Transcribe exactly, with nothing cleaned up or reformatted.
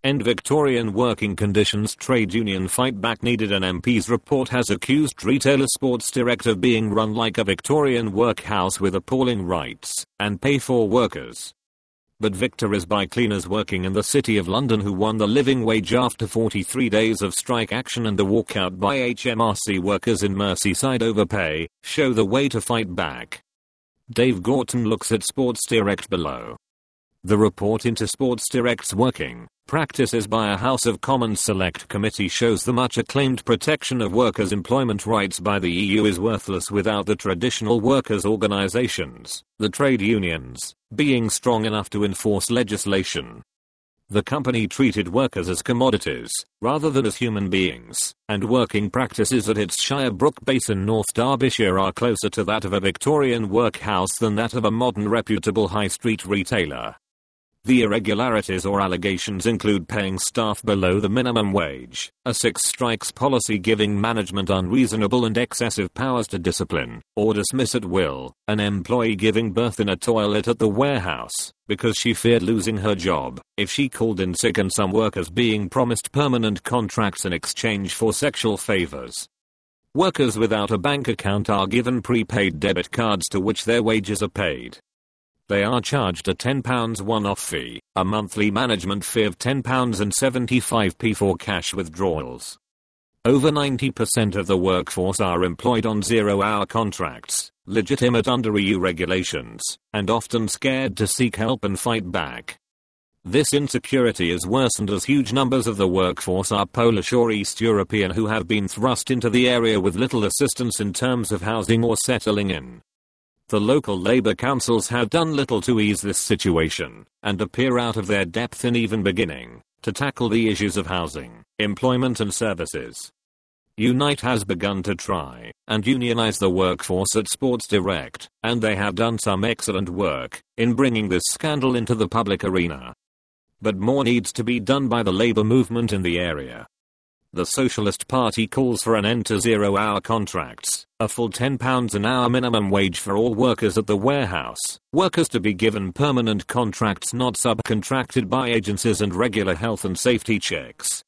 End Victorian working conditions. Trade union fight back needed. An M P's report has accused retailer Sports Direct of being run like a Victorian workhouse with appalling rights and pay for workers. But victories by cleaners working in the City of London who won the living wage after forty-three days of strike action and the walkout by H M R C workers in Merseyside over pay show the way to fight back. Dave Gorton looks at Sports Direct below. The report into Sports Direct's working practices by a House of Commons Select Committee shows the much acclaimed protection of workers' employment rights by the E U is worthless without the traditional workers' organisations, the trade unions, being strong enough to enforce legislation. The company treated workers as commodities, rather than as human beings, and working practices at its Shirebrook base in North Derbyshire are closer to that of a Victorian workhouse than that of a modern reputable high street retailer. The irregularities or allegations include paying staff below the minimum wage, a six strikes policy giving management unreasonable and excessive powers to discipline or dismiss at will, an employee giving birth in a toilet at the warehouse because she feared losing her job if she called in sick, and some workers being promised permanent contracts in exchange for sexual favors. Workers without a bank account are given prepaid debit cards to which their wages are paid. They are charged a ten pounds one-off fee, a monthly management fee of ten pounds seventy-five for cash withdrawals. Over ninety percent of the workforce are employed on zero-hour contracts, legitimate under E U regulations, and often scared to seek help and fight back. This insecurity is worsened as huge numbers of the workforce are Polish or East European who have been thrust into the area with little assistance in terms of housing or settling in. The local Labour councils have done little to ease this situation, and appear out of their depth in even beginning to tackle the issues of housing, employment and services. Unite has begun to try and unionize the workforce at Sports Direct, and they have done some excellent work in bringing this scandal into the public arena. But more needs to be done by the Labour movement in the area. The Socialist Party calls for an end to zero-hour contracts, a full ten pounds an hour minimum wage for all workers at the warehouse, workers to be given permanent contracts not subcontracted by agencies, and regular health and safety checks,